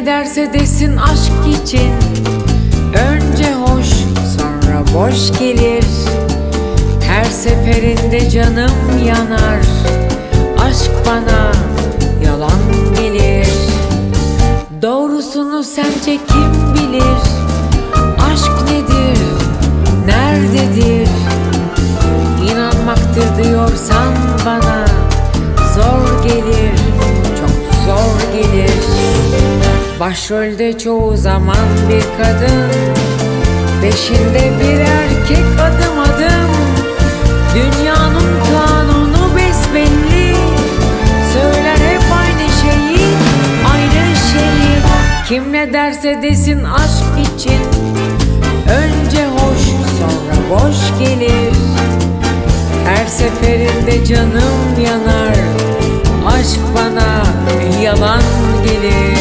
ne derse desin aşk için, önce hoş sonra boş gelir. Her seferinde canım yanar, aşk bana yalan gelir. Doğrusunu sence kim bilir? Aşk nedir, nerededir? İnanmaktır diyorsan bana zor gelir, çok zor gelir. Başrolde çoğu zaman bir kadın, peşinde bir erkek adım adım. Dünyanın kanunu besbelli, söyler hep aynı şeyi, aynı şeyi. Kim ne derse desin aşk için, önce hoş sonra boş gelir. Her seferinde canım yanar, aşk bana yalan gelir.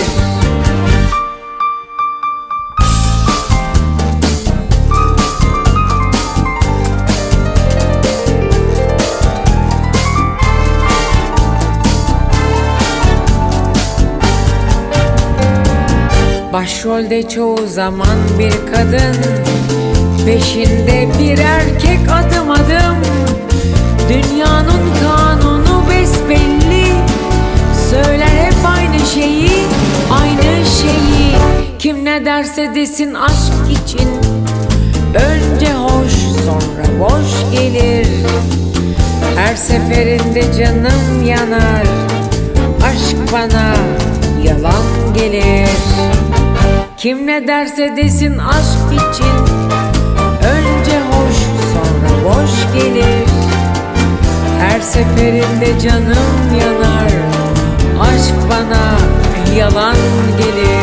Başrolde çoğu zaman bir kadın, peşinde bir erkek adım adım. Dünyanın kanunu besbelli, söyler hep aynı şeyi, aynı şeyi. Kim ne derse desin aşk için, önce hoş sonra boş gelir. Her seferinde canım yanar, aşk bana yalan gelir. Kim ne derse desin aşk için, önce hoş sonra boş gelir. Her seferinde canım yanar, aşk bana yalan gelir.